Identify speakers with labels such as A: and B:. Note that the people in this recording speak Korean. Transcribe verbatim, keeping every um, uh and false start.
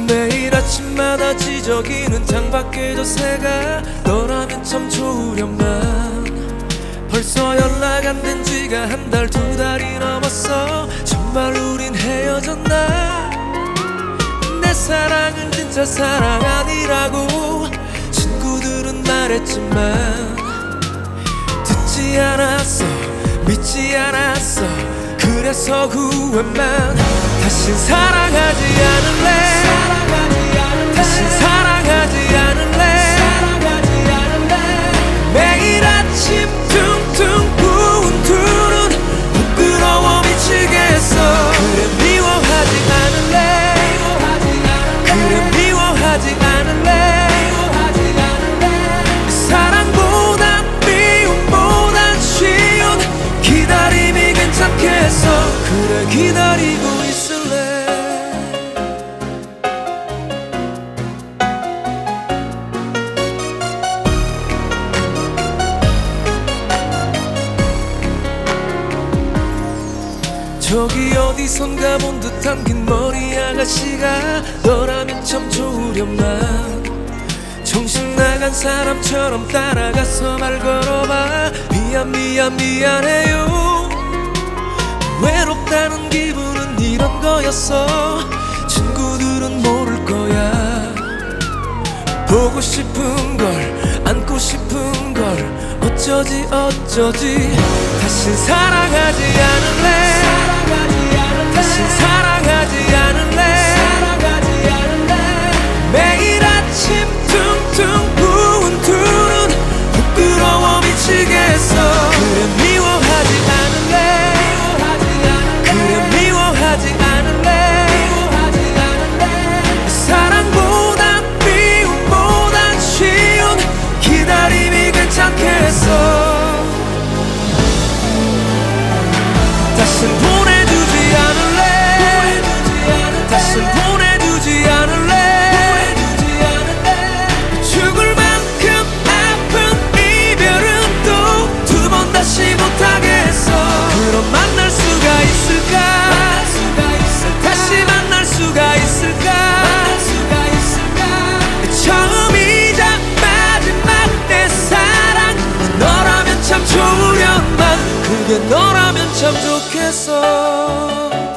A: 매일 아침마다 지저귀는 창밖에 저 새가 너라면 참 좋으련만. 벌써 연락 안 된 지가 한 달 두 달이 넘었어. 정말 우린 헤어졌나? 내 사랑은 진짜 사랑 아니라고 친구들은 말했지만 듣지 않았어, 믿지 않았어. 그래서 후회만. 다신 사랑하지 않을래. 다신 사랑하지 않을래. 매일 아침 퉁퉁 부은 두 눈 부끄러워 미치겠어. 그래 미워하지 않을래. 그래 미워하지 않을래. 사랑보다 미움보단 쉬운 기다림이 괜찮겠어. 그래 기다리고 있을래. 저기 어디선가 본 듯한 긴 머리 아가씨가 너라면 참 좋으련만. 정신 나간 사람처럼 따라가서 말 걸어봐. 미안 미안 미안해요. 외롭다는 기분은 이런 거였어. 친구들은 모를 거야. 보고 싶은 걸 안고 싶은 걸 어쩌지 어쩌지. 다신 사랑하지 않을래. 다신 사랑하지 않을래. 매일 아침 퉁퉁 부은 두 눈 부끄러워 미치겠어. 그래 미워하지 않을래. 그래 미워하지 않을래. 사랑보다 미움보단 쉬운 기다림이 괜찮겠어. 다신 보내주지 않을래. 다신 보내주지 않을래. 죽을 만큼 아픈 이별은 또 두 번 다시 못하겠어. 그럼 만날 수가 있을까? 다시 만날 수가 있을까? 처음이자 마지막 내 사랑. 너라면 참 좋으련만. 그게 너라면 참 좋겠어.